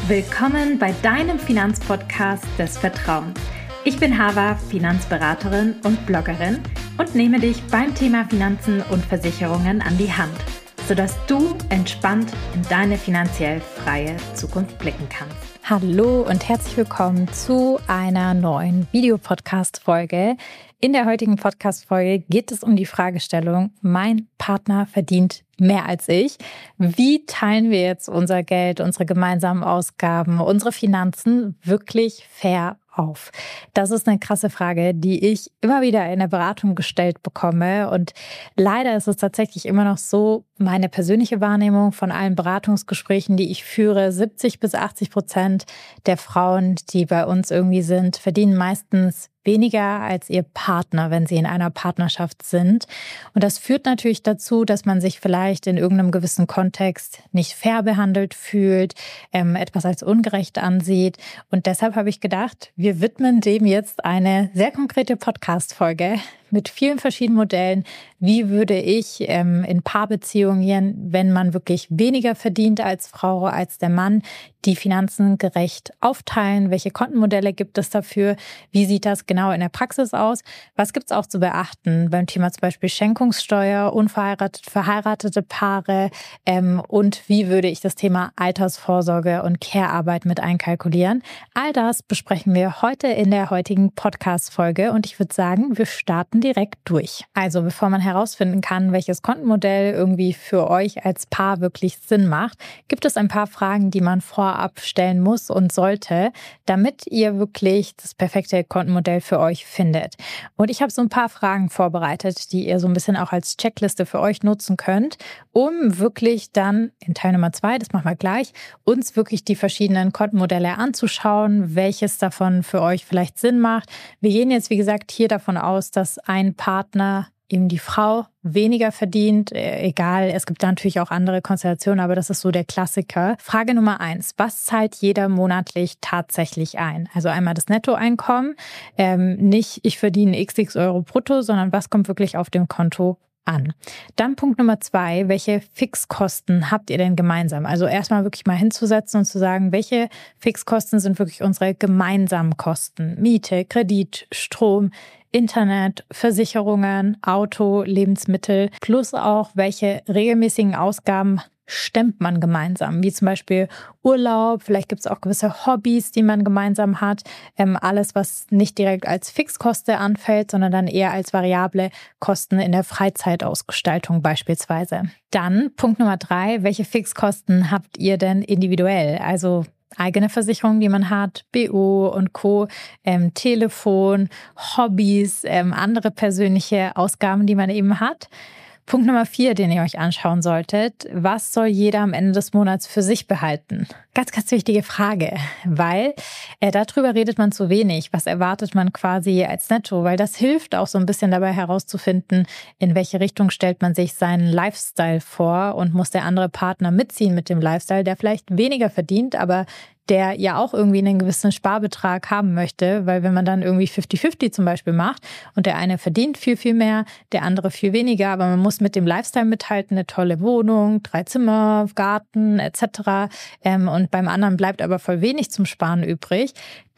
Willkommen bei deinem Finanzpodcast des Vertrauens. Ich bin Hava, Finanzberaterin und Bloggerin und nehme dich beim Thema Finanzen und Versicherungen an die Hand, sodass du entspannt in deine finanziell freie Zukunft blicken kannst. Hallo und herzlich willkommen zu einer neuen Videopodcast-Folge. In der heutigen Podcast-Folge geht es um die Fragestellung, mein Partner verdient mehr als ich. Wie teilen wir jetzt unser Geld, unsere gemeinsamen Ausgaben, unsere Finanzen wirklich fair auf? Das ist eine krasse Frage, die ich immer wieder in der Beratung gestellt bekomme. Und leider ist es tatsächlich immer noch so, meine persönliche Wahrnehmung von allen Beratungsgesprächen, die ich führe, 70-80% der Frauen, die bei uns irgendwie sind, verdienen meistens weniger als ihr Partner, wenn sie in einer Partnerschaft sind. Und das führt natürlich dazu, dass man sich vielleicht in irgendeinem gewissen Kontext nicht fair behandelt fühlt, etwas als ungerecht ansieht. Und deshalb habe ich gedacht, wir widmen dem jetzt eine sehr konkrete Podcast-Folge mit vielen verschiedenen Modellen. Wie würde ich in Paarbeziehungen, wenn man wirklich weniger verdient als Frau, als der Mann, die Finanzen gerecht aufteilen? Welche Kontenmodelle gibt es dafür? Wie sieht das genau in der Praxis aus? Was gibt es auch zu beachten beim Thema zum Beispiel Schenkungssteuer, unverheiratet, verheiratete Paare? Und wie würde ich das Thema Altersvorsorge und Care-Arbeit mit einkalkulieren? All das besprechen wir heute in der heutigen Podcast-Folge. Und ich würde sagen, wir starten direkt durch. Also bevor man herausfinden kann, welches Kontenmodell irgendwie für euch als Paar wirklich Sinn macht, gibt es ein paar Fragen, die man vorab stellen muss und sollte, damit ihr wirklich das perfekte Kontenmodell für euch findet. Und ich habe so ein paar Fragen vorbereitet, die ihr so ein bisschen auch als Checkliste für euch nutzen könnt, um wirklich dann in Teil Nummer 2, das machen wir gleich, uns wirklich die verschiedenen Kontenmodelle anzuschauen, welches davon für euch vielleicht Sinn macht. Wir gehen jetzt, wie gesagt, hier davon aus, dass ein Partner, eben die Frau, weniger verdient. Egal, es gibt da natürlich auch andere Konstellationen, aber das ist so der Klassiker. Frage Nummer 1. Was zahlt jeder monatlich tatsächlich ein? Also einmal das Nettoeinkommen. Nicht, ich verdiene XX Euro brutto, sondern was kommt wirklich auf dem Konto an. Dann Punkt Nummer 2, welche Fixkosten habt ihr denn gemeinsam? Also erstmal wirklich mal hinzusetzen und zu sagen, welche Fixkosten sind wirklich unsere gemeinsamen Kosten? Miete, Kredit, Strom, Internet, Versicherungen, Auto, Lebensmittel, plus auch welche regelmäßigen Ausgaben stemmt man gemeinsam, wie zum Beispiel Urlaub, vielleicht gibt es auch gewisse Hobbys, die man gemeinsam hat. Alles, was nicht direkt als Fixkoste anfällt, sondern dann eher als variable Kosten in der Freizeitausgestaltung beispielsweise. Dann Punkt Nummer 3, welche Fixkosten habt ihr denn individuell? Also eigene Versicherungen, die man hat, BO und Co., Telefon, Hobbys, andere persönliche Ausgaben, die man eben hat. Punkt Nummer 4, den ihr euch anschauen solltet, was soll jeder am Ende des Monats für sich behalten? Ganz, ganz wichtige Frage, weil darüber redet man zu wenig. Was erwartet man quasi als Netto? Weil das hilft auch so ein bisschen dabei herauszufinden, in welche Richtung stellt man sich seinen Lifestyle vor und muss der andere Partner mitziehen mit dem Lifestyle, der vielleicht weniger verdient, aber der ja auch irgendwie einen gewissen Sparbetrag haben möchte, weil wenn man dann irgendwie 50-50 zum Beispiel macht und der eine verdient viel, viel mehr, der andere viel weniger, aber man muss mit dem Lifestyle mithalten, eine tolle Wohnung, 3 Zimmer, Garten etc. Und beim anderen bleibt aber voll wenig zum Sparen übrig,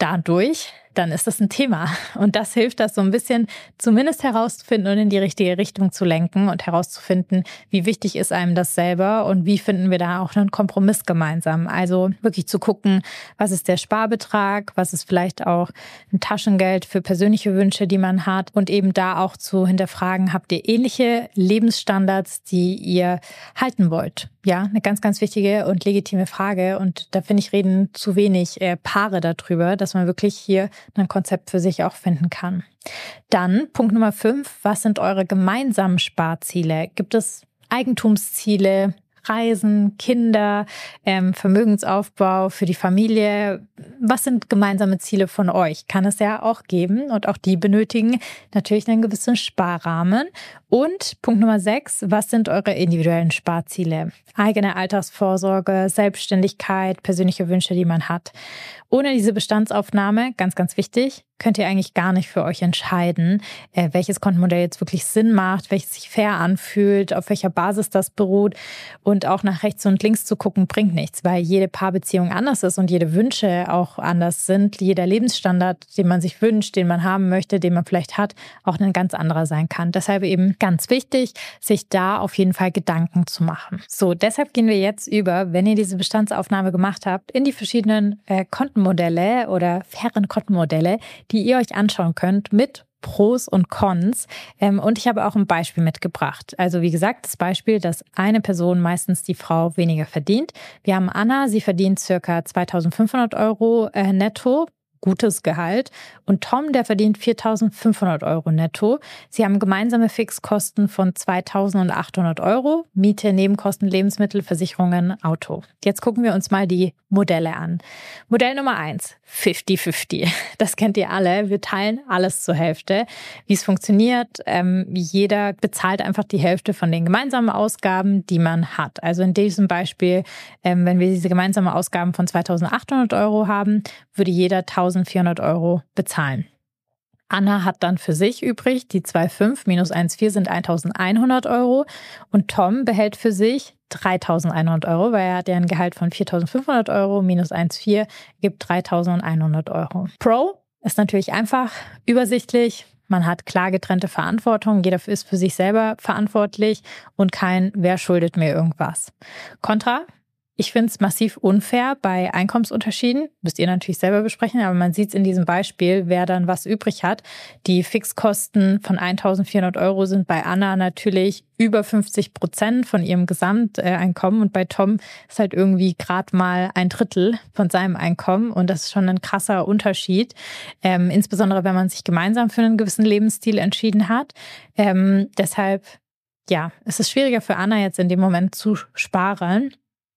dann ist das ein Thema. Und das hilft, das so ein bisschen zumindest herauszufinden und in die richtige Richtung zu lenken und herauszufinden, wie wichtig ist einem das selber und wie finden wir da auch einen Kompromiss gemeinsam. Also wirklich zu gucken, was ist der Sparbetrag, was ist vielleicht auch ein Taschengeld für persönliche Wünsche, die man hat und eben da auch zu hinterfragen, habt ihr ähnliche Lebensstandards, die ihr halten wollt? Ja, eine ganz, ganz wichtige und legitime Frage. Und da finde ich, reden zu wenig Paare darüber, dass man wirklich hier ein Konzept für sich auch finden kann. Dann Punkt Nummer 5, was sind eure gemeinsamen Sparziele? Gibt es Eigentumsziele, Reisen, Kinder, Vermögensaufbau für die Familie? Was sind gemeinsame Ziele von euch? Kann es ja auch geben und auch die benötigen natürlich einen gewissen Sparrahmen. Und Punkt Nummer 6, was sind eure individuellen Sparziele? Eigene Altersvorsorge, Selbstständigkeit, persönliche Wünsche, die man hat. Ohne diese Bestandsaufnahme, ganz, ganz wichtig, könnt ihr eigentlich gar nicht für euch entscheiden, welches Kontenmodell jetzt wirklich Sinn macht, welches sich fair anfühlt, auf welcher Basis das beruht. Und auch nach rechts und links zu gucken, bringt nichts, weil jede Paarbeziehung anders ist und jede Wünsche auch anders sind. Jeder Lebensstandard, den man sich wünscht, den man haben möchte, den man vielleicht hat, auch ein ganz anderer sein kann. Deshalb eben ganz wichtig, sich da auf jeden Fall Gedanken zu machen. So, deshalb gehen wir jetzt über, wenn ihr diese Bestandsaufnahme gemacht habt, in die verschiedenen Kontenmodelle oder fairen Kontenmodelle, die ihr euch anschauen könnt mit Pros und Cons. Und ich habe auch ein Beispiel mitgebracht. Also wie gesagt, das Beispiel, dass eine Person, meistens die Frau, weniger verdient. Wir haben Anna, sie verdient ca. 2.500 Euro netto. Gutes Gehalt. Und Tom, der verdient 4.500 Euro netto. Sie haben gemeinsame Fixkosten von 2.800 Euro. Miete, Nebenkosten, Lebensmittel, Versicherungen, Auto. Jetzt gucken wir uns mal die Modelle an. Modell Nummer 1, 50-50. Das kennt ihr alle. Wir teilen alles zur Hälfte. Wie es funktioniert, jeder bezahlt einfach die Hälfte von den gemeinsamen Ausgaben, die man hat. Also in diesem Beispiel, wenn wir diese gemeinsamen Ausgaben von 2.800 Euro haben, würde jeder 1.400 Euro bezahlen. Anna hat dann für sich übrig, die 2,5 minus 1,4 sind 1.100 Euro und Tom behält für sich 3.100 Euro, weil er hat ja ein Gehalt von 4.500 Euro minus 1,4 gibt 3.100 Euro. Pro ist natürlich einfach, übersichtlich, man hat klar getrennte Verantwortung, jeder ist für sich selber verantwortlich und kein, wer schuldet mir irgendwas. Contra: Ich finde es massiv unfair bei Einkommensunterschieden. Müsst ihr natürlich selber besprechen, aber man sieht es in diesem Beispiel, wer dann was übrig hat. Die Fixkosten von 1.400 Euro sind bei Anna natürlich über 50% von ihrem Gesamteinkommen und bei Tom ist halt irgendwie gerade mal 1/3 von seinem Einkommen und das ist schon ein krasser Unterschied. Insbesondere, wenn man sich gemeinsam für einen gewissen Lebensstil entschieden hat. Deshalb, ja, es ist schwieriger für Anna jetzt in dem Moment zu sparen.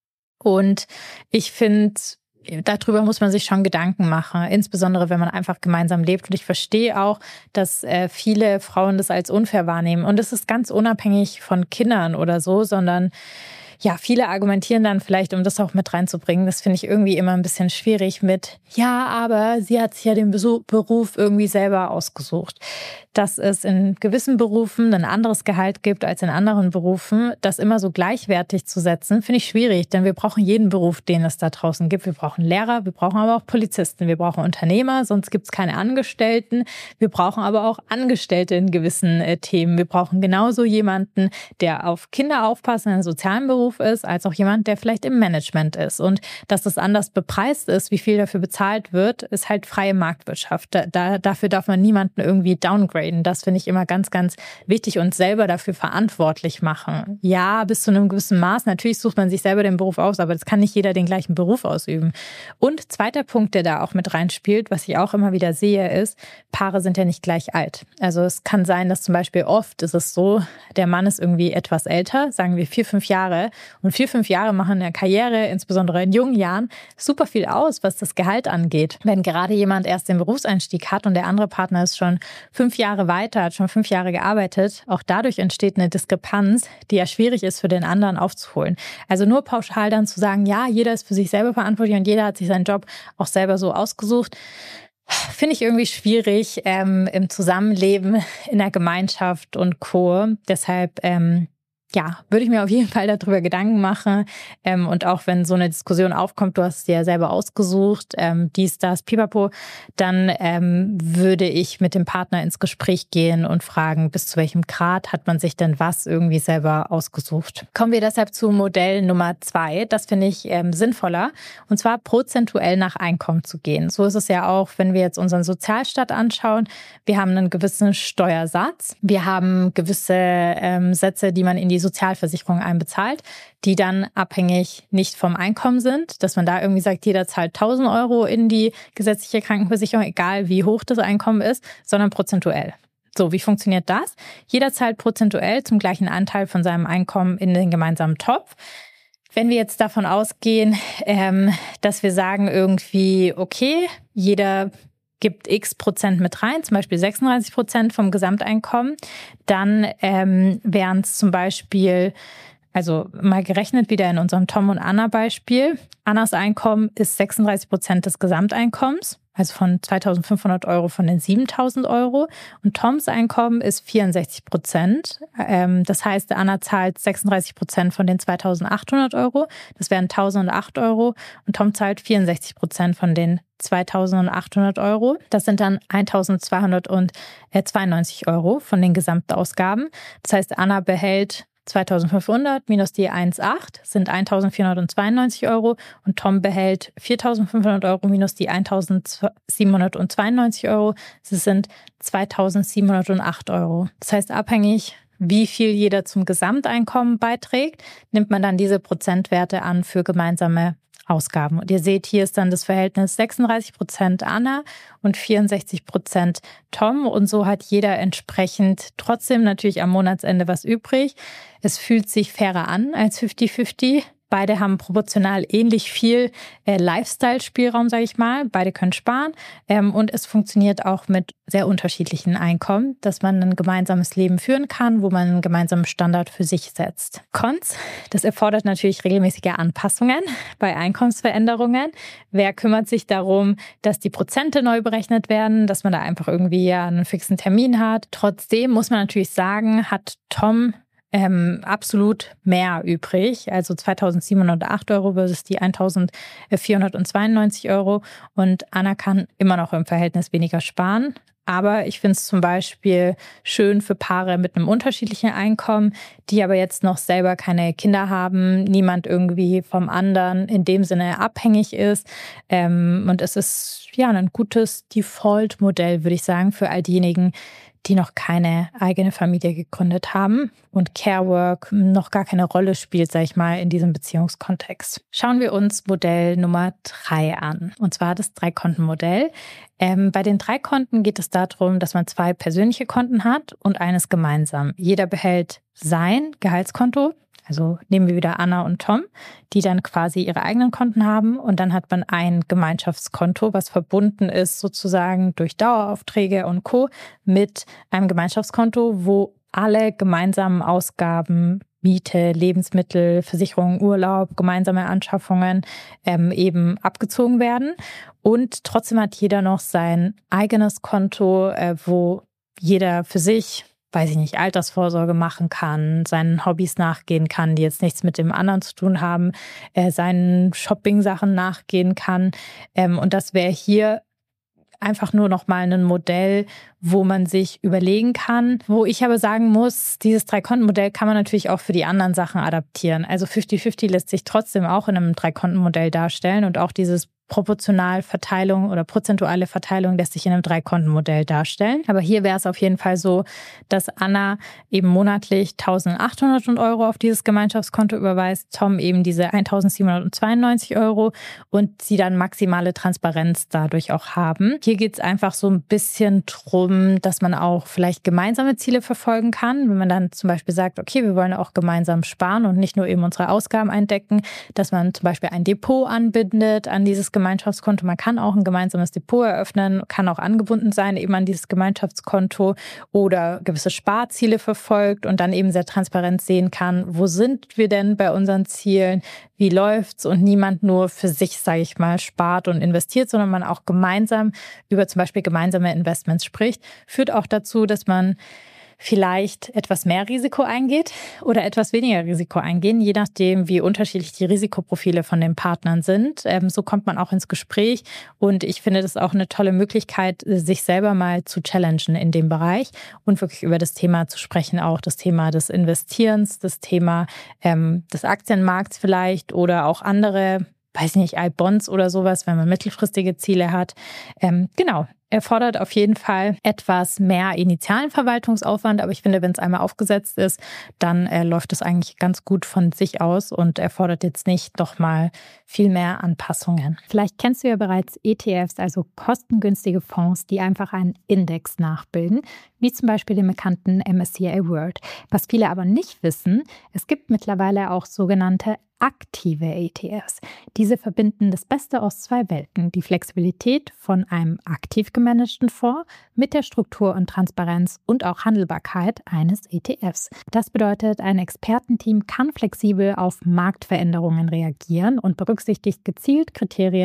Und ich finde, darüber muss man sich schon Gedanken machen, insbesondere wenn man einfach gemeinsam lebt. Und ich verstehe auch, dass viele Frauen das als unfair wahrnehmen. Und es ist ganz unabhängig von Kindern oder so, sondern ja, viele argumentieren dann vielleicht, um das auch mit reinzubringen. Das finde ich irgendwie immer ein bisschen schwierig mit, ja, aber sie hat sich ja den Beruf irgendwie selber ausgesucht. Dass es in gewissen Berufen ein anderes Gehalt gibt als in anderen Berufen, das immer so gleichwertig zu setzen, finde ich schwierig, denn wir brauchen jeden Beruf, den es da draußen gibt. Wir brauchen Lehrer, wir brauchen aber auch Polizisten, wir brauchen Unternehmer, sonst gibt es keine Angestellten. Wir brauchen aber auch Angestellte in gewissen Themen. Wir brauchen genauso jemanden, der auf Kinder aufpasst, in einem sozialen Beruf ist, als auch jemand, der vielleicht im Management ist. Und dass das anders bepreist ist, wie viel dafür bezahlt wird, ist halt freie Marktwirtschaft. Dafür darf man niemanden irgendwie downgraden. Das finde ich immer ganz, ganz wichtig und selber dafür verantwortlich machen. Ja, bis zu einem gewissen Maß. Natürlich sucht man sich selber den Beruf aus, aber das kann nicht jeder den gleichen Beruf ausüben. Und zweiter Punkt, der da auch mit reinspielt, was ich auch immer wieder sehe, ist, Paare sind ja nicht gleich alt. Also es kann sein, dass zum Beispiel oft ist es so, der Mann ist irgendwie etwas älter, sagen wir 4-5 Jahre. Und 4-5 Jahre machen in der Karriere, insbesondere in jungen Jahren, super viel aus, was das Gehalt angeht. Wenn gerade jemand erst den Berufseinstieg hat und der andere Partner ist schon 5 Jahre weiter, hat schon 5 Jahre gearbeitet, auch dadurch entsteht eine Diskrepanz, die ja schwierig ist für den anderen aufzuholen. Also nur pauschal dann zu sagen, ja, jeder ist für sich selber verantwortlich und jeder hat sich seinen Job auch selber so ausgesucht, finde ich irgendwie schwierig im Zusammenleben, in der Gemeinschaft und Co. Deshalb ja, würde ich mir auf jeden Fall darüber Gedanken machen. Und auch wenn so eine Diskussion aufkommt, du hast es dir ja selber ausgesucht, dies, das, pipapo, dann würde ich mit dem Partner ins Gespräch gehen und fragen, bis zu welchem Grad hat man sich denn was irgendwie selber ausgesucht. Kommen wir deshalb zu Modell Nummer 2. Das finde ich sinnvoller. Und zwar prozentuell nach Einkommen zu gehen. So ist es ja auch, wenn wir jetzt unseren Sozialstaat anschauen. Wir haben einen gewissen Steuersatz. Wir haben gewisse Sätze, die man in die Sozialversicherung einbezahlt, die dann abhängig nicht vom Einkommen sind, dass man da irgendwie sagt, jeder zahlt 1.000 Euro in die gesetzliche Krankenversicherung, egal wie hoch das Einkommen ist, sondern prozentuell. So, wie funktioniert das? Jeder zahlt prozentuell zum gleichen Anteil von seinem Einkommen in den gemeinsamen Topf. Wenn wir jetzt davon ausgehen, dass wir sagen irgendwie, okay, jeder gibt x% mit rein, zum Beispiel 36% vom Gesamteinkommen, dann wären es zum Beispiel, also mal gerechnet wieder in unserem Tom und Anna Beispiel, Annas Einkommen ist 36% des Gesamteinkommens. also von 2.500 Euro von den 7.000 Euro. Und Toms Einkommen ist 64%. Das heißt, Anna zahlt 36% von den 2.800 Euro. Das wären 1.008 Euro. Und Tom zahlt 64% von den 2.800 Euro. Das sind dann 1.292 Euro von den Gesamtausgaben. Das heißt, Anna behält 2.500 minus die 1,8 sind 1.492 Euro und Tom behält 4.500 Euro minus die 1.792 Euro. Das sind 2.708 Euro. Das heißt, abhängig, wie viel jeder zum Gesamteinkommen beiträgt, nimmt man dann diese Prozentwerte an für gemeinsame Ausgaben. Und ihr seht, hier ist dann das Verhältnis 36% Anna und 64% Tom. Und so hat jeder entsprechend trotzdem natürlich am Monatsende was übrig. Es fühlt sich fairer an als 50-50. Beide haben proportional ähnlich viel Lifestyle-Spielraum, sage ich mal. Beide können sparen. Und es funktioniert auch mit sehr unterschiedlichen Einkommen, dass man ein gemeinsames Leben führen kann, wo man einen gemeinsamen Standard für sich setzt. Cons, das erfordert natürlich regelmäßige Anpassungen bei Einkommensveränderungen. Wer kümmert sich darum, dass die Prozente neu berechnet werden, dass man da einfach irgendwie einen fixen Termin hat? Trotzdem muss man natürlich sagen, hat Tom absolut mehr übrig, also 2.708 Euro versus die 1.492 Euro und Anna kann immer noch im Verhältnis weniger sparen. Aber ich finde es zum Beispiel schön für Paare mit einem unterschiedlichen Einkommen, die aber jetzt noch selber keine Kinder haben, niemand irgendwie vom anderen in dem Sinne abhängig ist. Und es ist ja ein gutes Default-Modell, würde ich sagen, für all diejenigen, die noch keine eigene Familie gegründet haben und Carework noch gar keine Rolle spielt, sage ich mal, in diesem Beziehungskontext. Schauen wir uns Modell Nummer 3 an, und zwar das Drei-Konten-Modell. Bei den 3 Konten geht es darum, dass man 2 persönliche Konten hat und eines gemeinsam. Jeder behält sein Gehaltskonto. Also nehmen wir wieder Anna und Tom, die dann quasi ihre eigenen Konten haben und dann hat man ein Gemeinschaftskonto, was verbunden ist sozusagen durch Daueraufträge und Co. mit einem Gemeinschaftskonto, wo alle gemeinsamen Ausgaben, Miete, Lebensmittel, Versicherung, Urlaub, gemeinsame Anschaffungen eben abgezogen werden. Und trotzdem hat jeder noch sein eigenes Konto, wo jeder für sich, weiß ich nicht, Altersvorsorge machen kann, seinen Hobbys nachgehen kann, die jetzt nichts mit dem anderen zu tun haben, seinen Shopping-Sachen nachgehen kann. Und das wäre hier einfach nur noch mal ein Modell, wo man sich überlegen kann. Wo ich aber sagen muss, dieses Drei-Konten-Modell kann man natürlich auch für die anderen Sachen adaptieren. Also 50-50 lässt sich trotzdem auch in einem Drei-Konten-Modell darstellen und auch dieses Proportionalverteilung oder prozentuale Verteilung lässt sich in einem Drei-Konten-Modell darstellen. Aber hier wäre es auf jeden Fall so, dass Anna eben monatlich 1.800 Euro auf dieses Gemeinschaftskonto überweist, Tom eben diese 1.792 Euro und sie dann maximale Transparenz dadurch auch haben. Hier geht es einfach so ein bisschen drum, dass man auch vielleicht gemeinsame Ziele verfolgen kann. Wenn man dann zum Beispiel sagt, okay, wir wollen auch gemeinsam sparen und nicht nur eben unsere Ausgaben eindecken, dass man zum Beispiel ein Depot anbindet an dieses Gemeinschaftskonto. Man kann auch ein gemeinsames Depot eröffnen, kann auch angebunden sein eben an dieses Gemeinschaftskonto oder gewisse Sparziele verfolgt und dann eben sehr transparent sehen kann, wo sind wir denn bei unseren Zielen, wie läuft's und niemand nur für sich, sage ich mal, spart und investiert, sondern man auch gemeinsam über zum Beispiel gemeinsame Investments spricht, führt auch dazu, dass man vielleicht etwas mehr Risiko eingeht oder etwas weniger Risiko eingehen, je nachdem, wie unterschiedlich die Risikoprofile von den Partnern sind. So kommt man auch ins Gespräch und ich finde das auch eine tolle Möglichkeit, sich selber mal zu challengen in dem Bereich und wirklich über das Thema zu sprechen, auch das Thema des Investierens, das Thema des Aktienmarkts vielleicht oder auch andere, weiß nicht, Bonds oder sowas, wenn man mittelfristige Ziele hat. Genau. Erfordert auf jeden Fall etwas mehr initialen Verwaltungsaufwand, aber ich finde, wenn es einmal aufgesetzt ist, dann läuft es eigentlich ganz gut von sich aus und erfordert jetzt nicht doch mal viel mehr Anpassungen. Vielleicht kennst du ja bereits ETFs, also kostengünstige Fonds, die einfach einen Index nachbilden, wie zum Beispiel den bekannten MSCI World. Was viele aber nicht wissen, es gibt mittlerweile auch sogenannte aktive ETFs. Diese verbinden das Beste aus 2 Welten, die Flexibilität von einem aktiv gemanagten Fonds mit der Struktur und Transparenz und auch Handelbarkeit eines ETFs. Das bedeutet, ein Expertenteam kann flexibel auf Marktveränderungen reagieren und berücksichtigt gezielt Kriterien,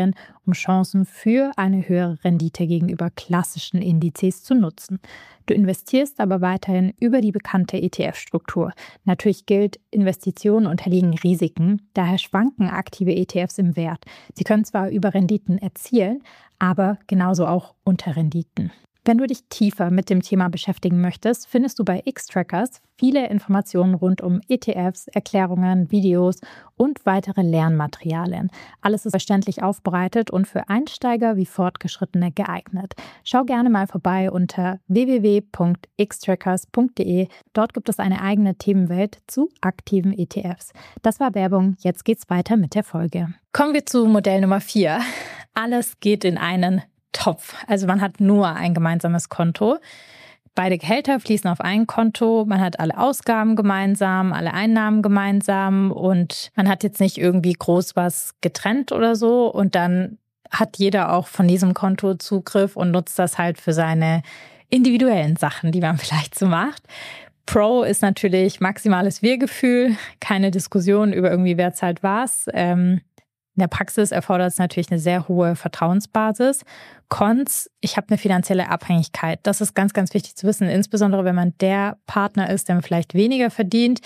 um Chancen für eine höhere Rendite gegenüber klassischen Indizes zu nutzen. Du investierst aber weiterhin über die bekannte ETF-Struktur. Natürlich gilt, Investitionen unterliegen Risiken, daher schwanken aktive ETFs im Wert. Sie können zwar Überrenditen erzielen, aber genauso auch Unterrenditen. Wenn du dich tiefer mit dem Thema beschäftigen möchtest, findest du bei Xtrackers viele Informationen rund um ETFs, Erklärungen, Videos und weitere Lernmaterialien. Alles ist verständlich aufbereitet und für Einsteiger wie Fortgeschrittene geeignet. Schau gerne mal vorbei unter www.xtrackers.de. Dort gibt es eine eigene Themenwelt zu aktiven ETFs. Das war Werbung, jetzt geht's weiter mit der Folge. Kommen wir zu Modell Nummer 4. Alles geht in einen Topf. Also man hat nur ein gemeinsames Konto. Beide Gehälter fließen auf ein Konto. Man hat alle Ausgaben gemeinsam, alle Einnahmen gemeinsam und man hat jetzt nicht irgendwie groß was getrennt oder so. Und dann hat jeder auch von diesem Konto Zugriff und nutzt das halt für seine individuellen Sachen, die man vielleicht so macht. Pro ist natürlich maximales Wir-Gefühl, keine Diskussion über irgendwie wer zahlt was. In der Praxis erfordert es natürlich eine sehr hohe Vertrauensbasis. Cons, ich habe eine finanzielle Abhängigkeit. Das ist ganz, ganz wichtig zu wissen, insbesondere wenn man der Partner ist, der vielleicht weniger verdient,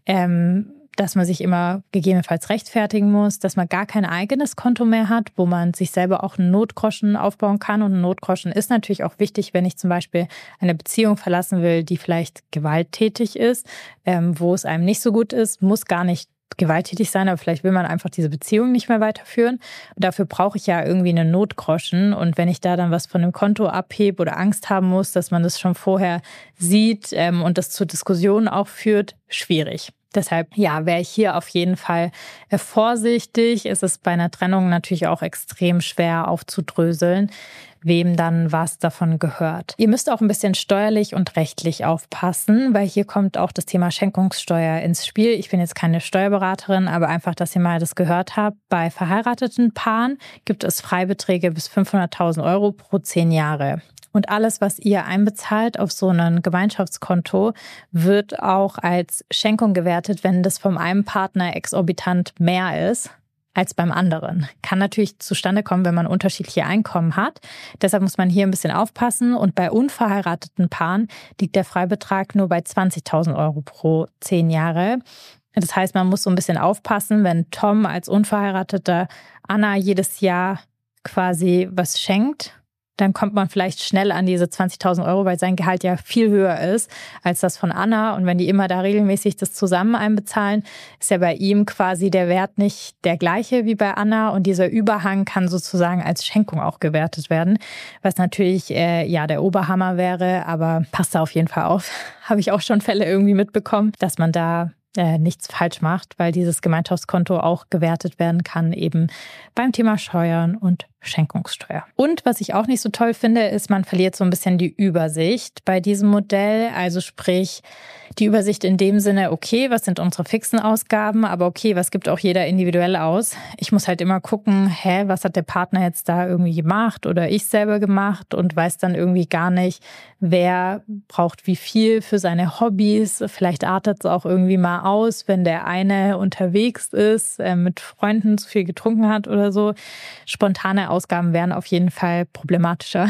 dass man sich immer gegebenenfalls rechtfertigen muss, dass man gar kein eigenes Konto mehr hat, wo man sich selber auch einen Notgroschen aufbauen kann. Und ein Notgroschen ist natürlich auch wichtig, wenn ich zum Beispiel eine Beziehung verlassen will, die vielleicht gewalttätig ist, wo es einem nicht so gut ist, muss gar nicht gewalttätig sein, aber vielleicht will man einfach diese Beziehung nicht mehr weiterführen. Und dafür brauche ich ja irgendwie einen Notgroschen. Und wenn ich da dann was von dem Konto abhebe oder Angst haben muss, dass man das schon vorher sieht und das zur Diskussion auch führt, schwierig. Deshalb, ja, wäre ich hier auf jeden Fall vorsichtig. Es ist bei einer Trennung natürlich auch extrem schwer aufzudröseln, wem dann was davon gehört. Ihr müsst auch ein bisschen steuerlich und rechtlich aufpassen, weil hier kommt auch das Thema Schenkungssteuer ins Spiel. Ich bin jetzt keine Steuerberaterin, aber einfach, dass ihr mal das gehört habt. Bei verheirateten Paaren gibt es Freibeträge bis 500.000 € pro 10 Jahre. Und alles, was ihr einbezahlt auf so ein Gemeinschaftskonto, wird auch als Schenkung gewertet, wenn das vom einen Partner exorbitant mehr ist als beim anderen. Kann natürlich zustande kommen, wenn man unterschiedliche Einkommen hat. Deshalb muss man hier ein bisschen aufpassen. Und bei unverheirateten Paaren liegt der Freibetrag nur bei 20.000 € pro 10 Jahre. Das heißt, man muss so ein bisschen aufpassen, wenn Tom als Unverheirateter Anna jedes Jahr quasi was schenkt, dann kommt man vielleicht schnell an diese 20.000 €, weil sein Gehalt ja viel höher ist als das von Anna. Und wenn die immer da regelmäßig das zusammen einbezahlen, ist ja bei ihm quasi der Wert nicht der gleiche wie bei Anna. Und dieser Überhang kann sozusagen als Schenkung auch gewertet werden, was natürlich der Oberhammer wäre. Aber passt da auf jeden Fall auf. Habe ich auch schon Fälle irgendwie mitbekommen, dass man da nichts falsch macht, weil dieses Gemeinschaftskonto auch gewertet werden kann, eben beim Thema Steuern und Schenkungssteuer. Und was ich auch nicht so toll finde, ist, man verliert so ein bisschen die Übersicht bei diesem Modell. Also sprich, die Übersicht in dem Sinne, okay, was sind unsere fixen Ausgaben, aber okay, was gibt auch jeder individuell aus? Ich muss halt immer gucken, was hat der Partner jetzt da irgendwie gemacht oder ich selber gemacht und weiß dann irgendwie gar nicht, wer braucht wie viel für seine Hobbys. Vielleicht artet es auch irgendwie mal aus, wenn der eine unterwegs ist, mit Freunden zu viel getrunken hat oder so. Spontane Ausgaben wären auf jeden Fall problematischer,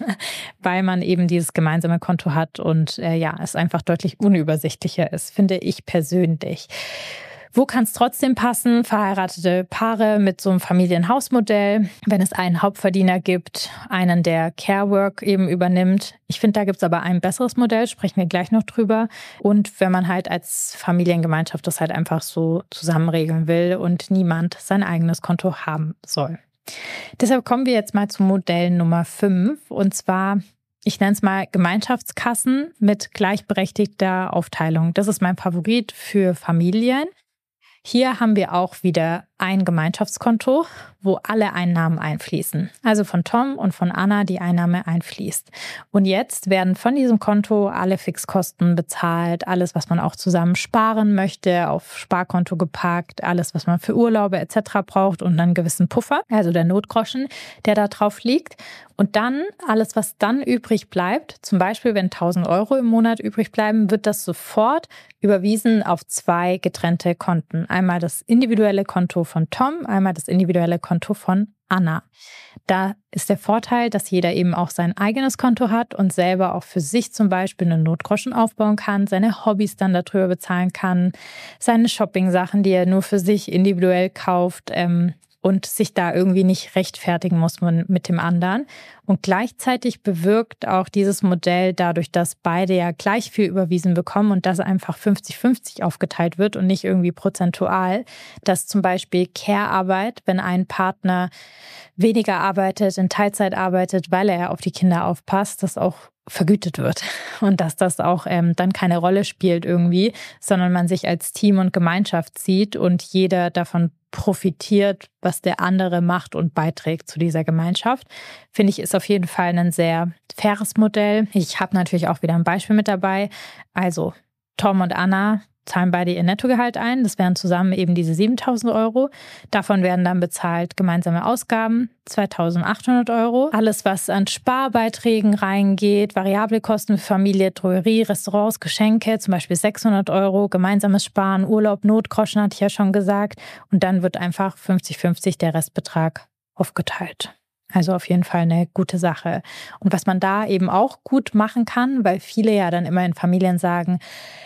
weil man eben dieses gemeinsame Konto hat und es einfach deutlich unübersichtlicher ist, finde ich persönlich. Wo kann es trotzdem passen? Verheiratete Paare mit so einem Familienhausmodell, wenn es einen Hauptverdiener gibt, einen, der Care-Work eben übernimmt. Ich finde, da gibt es aber ein besseres Modell, sprechen wir gleich noch drüber. Und wenn man halt als Familiengemeinschaft das halt einfach so zusammen regeln will und niemand sein eigenes Konto haben soll. Deshalb kommen wir jetzt mal zum Modell Nummer 5 und zwar, ich nenne es mal Gemeinschaftskassen mit gleichberechtigter Aufteilung. Das ist mein Favorit für Familien. Hier haben wir auch wieder ein Gemeinschaftskonto, wo alle Einnahmen einfließen. Also von Tom und von Anna die Einnahme einfließt. Und jetzt werden von diesem Konto alle Fixkosten bezahlt, alles, was man auch zusammen sparen möchte, auf Sparkonto geparkt, alles, was man für Urlaube etc. braucht und einen gewissen Puffer, also der Notgroschen, der da drauf liegt. Und dann alles, was dann übrig bleibt, zum Beispiel wenn 1.000 € im Monat übrig bleiben, wird das sofort überwiesen auf 2 getrennte Konten. Einmal das individuelle Konto von Tom, einmal das individuelle Konto von Anna. Da ist der Vorteil, dass jeder eben auch sein eigenes Konto hat und selber auch für sich zum Beispiel einen Notgroschen aufbauen kann, seine Hobbys dann darüber bezahlen kann, seine Shopping-Sachen, die er nur für sich individuell kauft, und sich da irgendwie nicht rechtfertigen muss mit dem anderen. Und gleichzeitig bewirkt auch dieses Modell dadurch, dass beide ja gleich viel überwiesen bekommen und das einfach 50-50 aufgeteilt wird und nicht irgendwie prozentual, dass zum Beispiel Care-Arbeit, wenn ein Partner weniger arbeitet, in Teilzeit arbeitet, weil er auf die Kinder aufpasst, das auch vergütet wird und dass das auch dann keine Rolle spielt irgendwie, sondern man sich als Team und Gemeinschaft sieht und jeder davon profitiert, was der andere macht und beiträgt zu dieser Gemeinschaft. Finde ich, ist auf jeden Fall ein sehr faires Modell. Ich habe natürlich auch wieder ein Beispiel mit dabei. Also Tom und Anna zahlen beide ihr Nettogehalt ein. Das wären zusammen eben diese 7.000 Euro. Davon werden dann bezahlt gemeinsame Ausgaben, 2.800 Euro. Alles, was an Sparbeiträgen reingeht, variable Kosten für Familie, Drogerie, Restaurants, Geschenke, zum Beispiel 600 Euro, gemeinsames Sparen, Urlaub, Notgroschen, hatte ich ja schon gesagt. Und dann wird einfach 50-50 der Restbetrag aufgeteilt. Also auf jeden Fall eine gute Sache. Und was man da eben auch gut machen kann, weil viele ja dann immer in Familien sagen,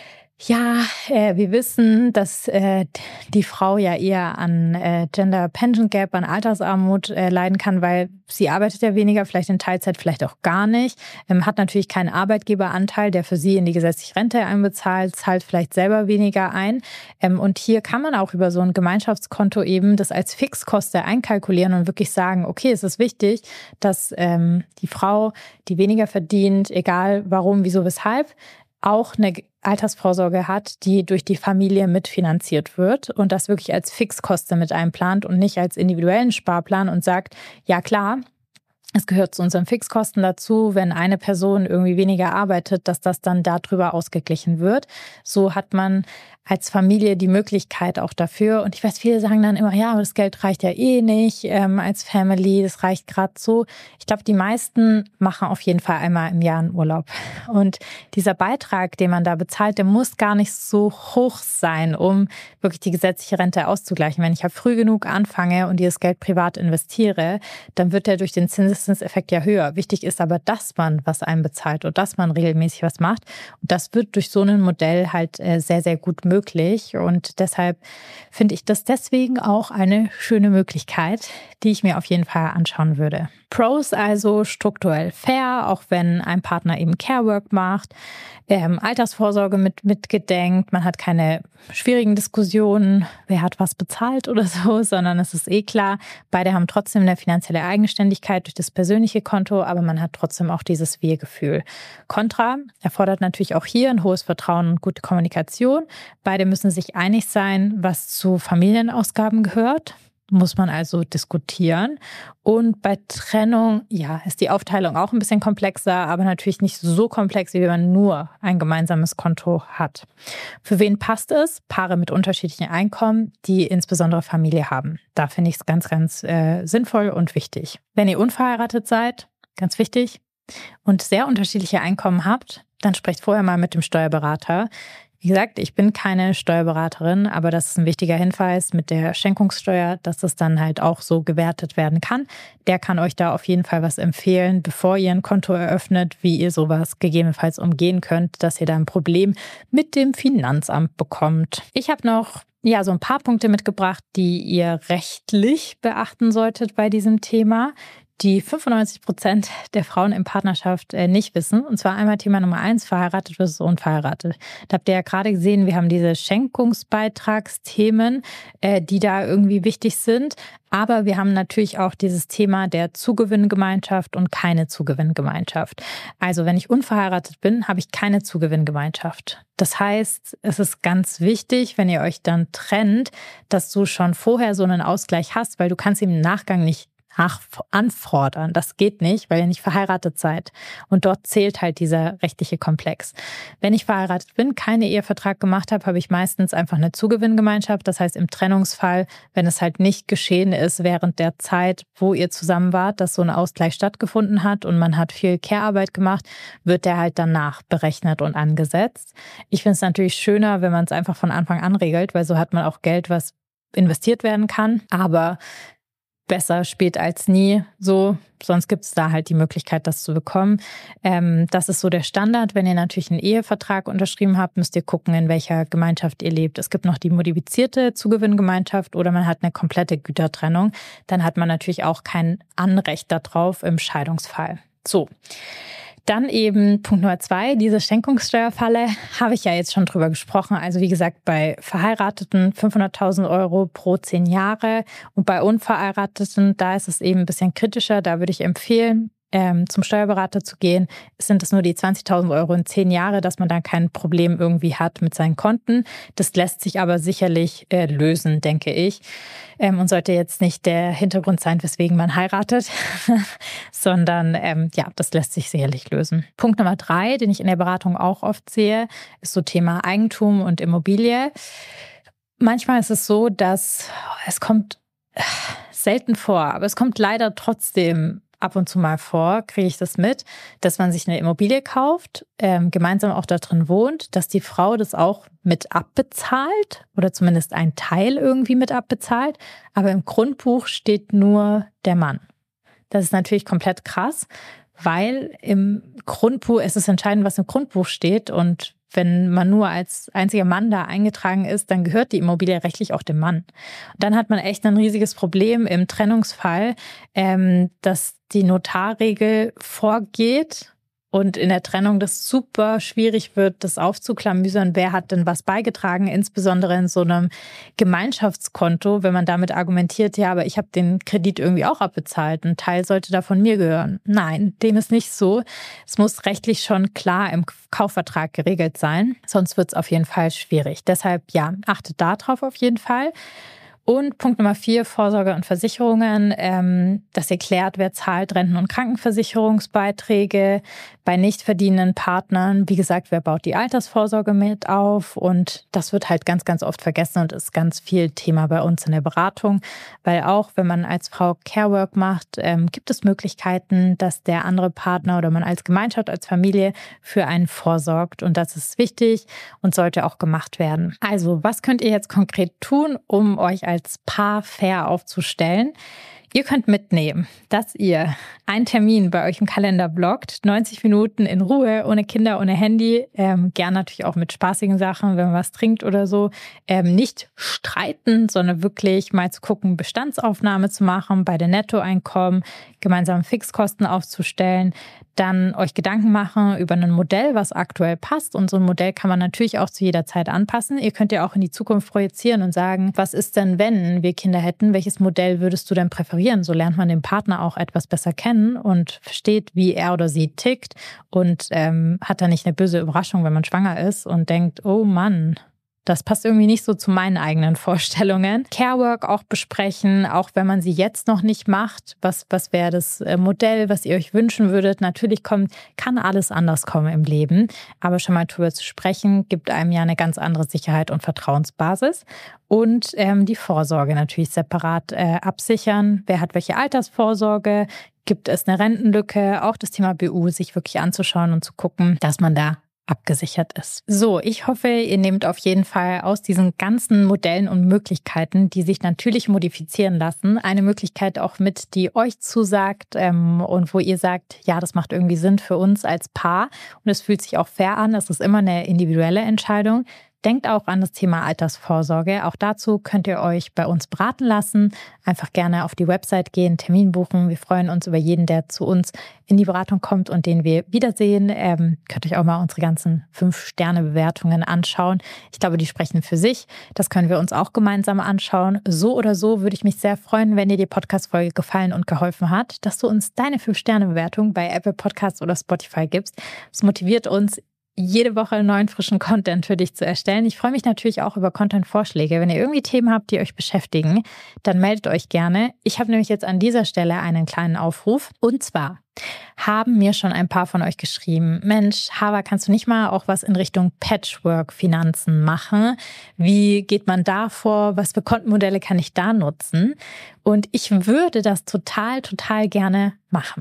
ja, wir wissen, dass die Frau ja eher an Gender Pension Gap, an Altersarmut leiden kann, weil sie arbeitet ja weniger, vielleicht in Teilzeit, vielleicht auch gar nicht, hat natürlich keinen Arbeitgeberanteil, der für sie in die gesetzliche Rente einbezahlt, zahlt vielleicht selber weniger ein. Und hier kann man auch über so ein Gemeinschaftskonto eben das als Fixkoste einkalkulieren und wirklich sagen, okay, es ist wichtig, dass die Frau, die weniger verdient, egal warum, wieso, weshalb, auch eine Altersvorsorge hat, die durch die Familie mitfinanziert wird und das wirklich als Fixkoste mit einplant und nicht als individuellen Sparplan und sagt, ja klar, es gehört zu unseren Fixkosten dazu, wenn eine Person irgendwie weniger arbeitet, dass das dann darüber ausgeglichen wird. So hat man als Familie die Möglichkeit auch dafür. Und ich weiß, viele sagen dann immer, ja, aber das Geld reicht ja eh nicht als Family, das reicht gerade so. Ich glaube, die meisten machen auf jeden Fall einmal im Jahr einen Urlaub. Und dieser Beitrag, den man da bezahlt, der muss gar nicht so hoch sein, um wirklich die gesetzliche Rente auszugleichen. Wenn ich ja früh genug anfange und dieses Geld privat investiere, dann wird der durch den Zinseszinseffekt ja höher. Wichtig ist aber, dass man was einbezahlt und dass man regelmäßig was macht. Und das wird durch so ein Modell halt sehr, sehr gut möglich. Und deshalb finde ich das deswegen auch eine schöne Möglichkeit, die ich mir auf jeden Fall anschauen würde. Pros also strukturell fair, auch wenn ein Partner eben Carework macht, Altersvorsorge mitgedenkt, man hat keine schwierigen Diskussionen, wer hat was bezahlt oder so, sondern es ist eh klar, beide haben trotzdem eine finanzielle Eigenständigkeit durch das persönliche Konto, aber man hat trotzdem auch dieses Wir-Gefühl. Kontra erfordert natürlich auch hier ein hohes Vertrauen und gute Kommunikation. Beide müssen sich einig sein, was zu Familienausgaben gehört. Muss man also diskutieren. Und bei Trennung, ja, ist die Aufteilung auch ein bisschen komplexer, aber natürlich nicht so komplex, wie wenn man nur ein gemeinsames Konto hat. Für wen passt es? Paare mit unterschiedlichen Einkommen, die insbesondere Familie haben. Da finde ich es ganz, ganz sinnvoll und wichtig. Wenn ihr unverheiratet seid, ganz wichtig, und sehr unterschiedliche Einkommen habt, dann sprecht vorher mal mit dem Steuerberater. Wie gesagt, ich bin keine Steuerberaterin, aber das ist ein wichtiger Hinweis mit der Schenkungssteuer, dass das dann halt auch so gewertet werden kann. Der kann euch da auf jeden Fall was empfehlen, bevor ihr ein Konto eröffnet, wie ihr sowas gegebenenfalls umgehen könnt, dass ihr da ein Problem mit dem Finanzamt bekommt. Ich habe noch so ein paar Punkte mitgebracht, die ihr rechtlich beachten solltet bei diesem Thema, die 95% der Frauen in Partnerschaft nicht wissen. Und zwar einmal Thema Nummer 1, verheiratet versus unverheiratet. Da habt ihr ja gerade gesehen, wir haben diese Schenkungsbeitragsthemen, die da irgendwie wichtig sind. Aber wir haben natürlich auch dieses Thema der Zugewinngemeinschaft und keine Zugewinngemeinschaft. Also wenn ich unverheiratet bin, habe ich keine Zugewinngemeinschaft. Das heißt, es ist ganz wichtig, wenn ihr euch dann trennt, dass du schon vorher so einen Ausgleich hast, weil du kannst im Nachgang nicht anfordern. Das geht nicht, weil ihr nicht verheiratet seid. Und dort zählt halt dieser rechtliche Komplex. Wenn ich verheiratet bin, keinen Ehevertrag gemacht habe, habe ich meistens einfach eine Zugewinngemeinschaft. Das heißt, im Trennungsfall, wenn es halt nicht geschehen ist während der Zeit, wo ihr zusammen wart, dass so ein Ausgleich stattgefunden hat und man hat viel Care-Arbeit gemacht, wird der halt danach berechnet und angesetzt. Ich finde es natürlich schöner, wenn man es einfach von Anfang an regelt, weil so hat man auch Geld, was investiert werden kann. Aber besser spät als nie, so. Sonst gibt es da halt die Möglichkeit, das zu bekommen. Das ist so der Standard. Wenn ihr natürlich einen Ehevertrag unterschrieben habt, müsst ihr gucken, in welcher Gemeinschaft ihr lebt. Es gibt noch die modifizierte Zugewinngemeinschaft oder man hat eine komplette Gütertrennung. Dann hat man natürlich auch kein Anrecht darauf im Scheidungsfall. So. Dann eben Punkt Nummer 2, diese Schenkungssteuerfalle, habe ich ja jetzt schon drüber gesprochen. Also wie gesagt, bei Verheirateten 500.000 Euro pro 10 Jahre und bei Unverheirateten, da ist es eben ein bisschen kritischer. Da würde ich empfehlen, zum Steuerberater zu gehen. Sind es nur die 20.000 Euro in 10 Jahre, dass man da kein Problem irgendwie hat mit seinen Konten. Das lässt sich aber sicherlich lösen, denke ich. Und sollte jetzt nicht der Hintergrund sein, weswegen man heiratet, sondern das lässt sich sicherlich lösen. Punkt Nummer 3, den ich in der Beratung auch oft sehe, ist so Thema Eigentum und Immobilie. Manchmal ist es so, dass es kommt selten vor, aber es kommt leider trotzdem ab und zu mal vor, kriege ich das mit, dass man sich eine Immobilie kauft, gemeinsam auch da drin wohnt, dass die Frau das auch mit abbezahlt oder zumindest ein Teil irgendwie mit abbezahlt, aber im Grundbuch steht nur der Mann. Das ist natürlich komplett krass, weil im Grundbuch, es ist entscheidend, was im Grundbuch steht und wenn man nur als einziger Mann da eingetragen ist, dann gehört die Immobilie rechtlich auch dem Mann. Und dann hat man echt ein riesiges Problem im Trennungsfall, dass die Notarregel vorgeht und in der Trennung das super schwierig wird, das aufzuklamüsern, wer hat denn was beigetragen, insbesondere in so einem Gemeinschaftskonto, wenn man damit argumentiert, ja, aber ich habe den Kredit irgendwie auch abbezahlt, ein Teil sollte da von mir gehören. Nein, dem ist nicht so. Es muss rechtlich schon klar im Kaufvertrag geregelt sein, sonst wird es auf jeden Fall schwierig. Deshalb, ja, achtet darauf auf jeden Fall. Und Punkt Nummer 4, Vorsorge und Versicherungen, dass ihr klärt, wer zahlt Renten- und Krankenversicherungsbeiträge bei nicht verdienenden Partnern. Wie gesagt, wer baut die Altersvorsorge mit auf? Und das wird halt ganz, ganz oft vergessen und ist ganz viel Thema bei uns in der Beratung. Weil auch, wenn man als Frau Carework macht, gibt es Möglichkeiten, dass der andere Partner oder man als Gemeinschaft, als Familie für einen vorsorgt. Und das ist wichtig und sollte auch gemacht werden. Also, was könnt ihr jetzt konkret tun, um euch als Paar fair aufzustellen? Ihr könnt mitnehmen, dass ihr einen Termin bei euch im Kalender blockt, 90 Minuten in Ruhe, ohne Kinder, ohne Handy, gern natürlich auch mit spaßigen Sachen, wenn man was trinkt oder so. Nicht streiten, sondern wirklich mal zu gucken, Bestandsaufnahme zu machen, bei den Nettoeinkommen, gemeinsam Fixkosten aufzustellen, dann euch Gedanken machen über ein Modell, was aktuell passt. Und so ein Modell kann man natürlich auch zu jeder Zeit anpassen. Ihr könnt ja auch in die Zukunft projizieren und sagen, was ist denn, wenn wir Kinder hätten? Welches Modell würdest du denn präferieren? So lernt man den Partner auch etwas besser kennen und versteht, wie er oder sie tickt und hat da nicht eine böse Überraschung, wenn man schwanger ist und denkt, oh Mann, das passt irgendwie nicht so zu meinen eigenen Vorstellungen. Carework auch besprechen, auch wenn man sie jetzt noch nicht macht. Was wäre das Modell, was ihr euch wünschen würdet? Natürlich kann alles anders kommen im Leben. Aber schon mal drüber zu sprechen, gibt einem ja eine ganz andere Sicherheit und Vertrauensbasis. Und die Vorsorge natürlich separat absichern. Wer hat welche Altersvorsorge? Gibt es eine Rentenlücke? Auch das Thema BU sich wirklich anzuschauen und zu gucken, dass man da abgesichert ist. So, ich hoffe, ihr nehmt auf jeden Fall aus diesen ganzen Modellen und Möglichkeiten, die sich natürlich modifizieren lassen, eine Möglichkeit auch mit, die euch zusagt und wo ihr sagt, ja, das macht irgendwie Sinn für uns als Paar und es fühlt sich auch fair an. Es ist immer eine individuelle Entscheidung. Denkt auch an das Thema Altersvorsorge. Auch dazu könnt ihr euch bei uns beraten lassen. Einfach gerne auf die Website gehen, Termin buchen. Wir freuen uns über jeden, der zu uns in die Beratung kommt und den wir wiedersehen. Könnt euch auch mal unsere ganzen 5-Sterne-Bewertungen anschauen. Ich glaube, die sprechen für sich. Das können wir uns auch gemeinsam anschauen. So oder so würde ich mich sehr freuen, wenn dir die Podcast-Folge gefallen und geholfen hat, dass du uns deine 5-Sterne-Bewertung bei Apple Podcasts oder Spotify gibst. Das motiviert uns, jede Woche neuen frischen Content für dich zu erstellen. Ich freue mich natürlich auch über Content-Vorschläge. Wenn ihr irgendwie Themen habt, die euch beschäftigen, dann meldet euch gerne. Ich habe nämlich jetzt an dieser Stelle einen kleinen Aufruf. Und zwar haben mir schon ein paar von euch geschrieben, Mensch, Hava, kannst du nicht mal auch was in Richtung Patchwork-Finanzen machen? Wie geht man da vor? Was für Kontenmodelle kann ich da nutzen? Und ich würde das total gerne machen.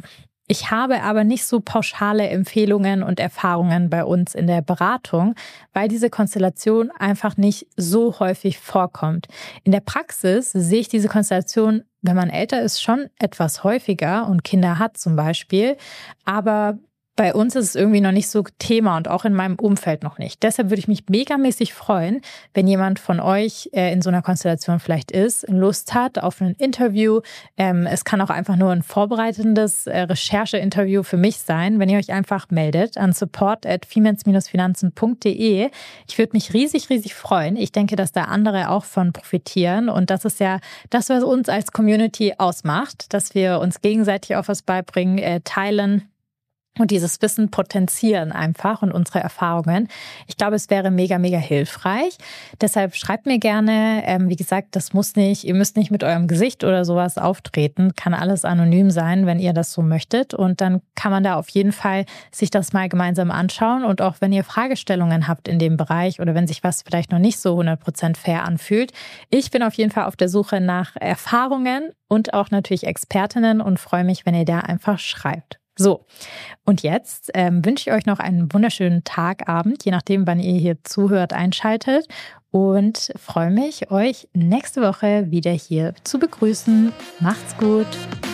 Ich habe aber nicht so pauschale Empfehlungen und Erfahrungen bei uns in der Beratung, weil diese Konstellation einfach nicht so häufig vorkommt. In der Praxis sehe ich diese Konstellation, wenn man älter ist, schon etwas häufiger und Kinder hat zum Beispiel, aber bei uns ist es irgendwie noch nicht so Thema und auch in meinem Umfeld noch nicht. Deshalb würde ich mich megamäßig freuen, wenn jemand von euch in so einer Konstellation vielleicht ist, Lust hat auf ein Interview. Es kann auch einfach nur ein vorbereitendes Recherche-Interview für mich sein, wenn ihr euch einfach meldet an support@femens-finanzen.de. Ich würde mich riesig, riesig freuen. Ich denke, dass da andere auch von profitieren und das ist ja das, was uns als Community ausmacht, dass wir uns gegenseitig auch was beibringen, teilen und dieses Wissen potenzieren einfach und unsere Erfahrungen. Ich glaube, es wäre mega, mega hilfreich. Deshalb schreibt mir gerne, wie gesagt, das muss nicht, ihr müsst nicht mit eurem Gesicht oder sowas auftreten. Kann alles anonym sein, wenn ihr das so möchtet. Und dann kann man da auf jeden Fall sich das mal gemeinsam anschauen. Und auch wenn ihr Fragestellungen habt in dem Bereich oder wenn sich was vielleicht noch nicht so 100% fair anfühlt. Ich bin auf jeden Fall auf der Suche nach Erfahrungen und auch natürlich Expertinnen und freue mich, wenn ihr da einfach schreibt. So, und jetzt wünsche ich euch noch einen wunderschönen Tag, Abend, je nachdem, wann ihr hier zuhört, einschaltet und freue mich, euch nächste Woche wieder hier zu begrüßen. Macht's gut!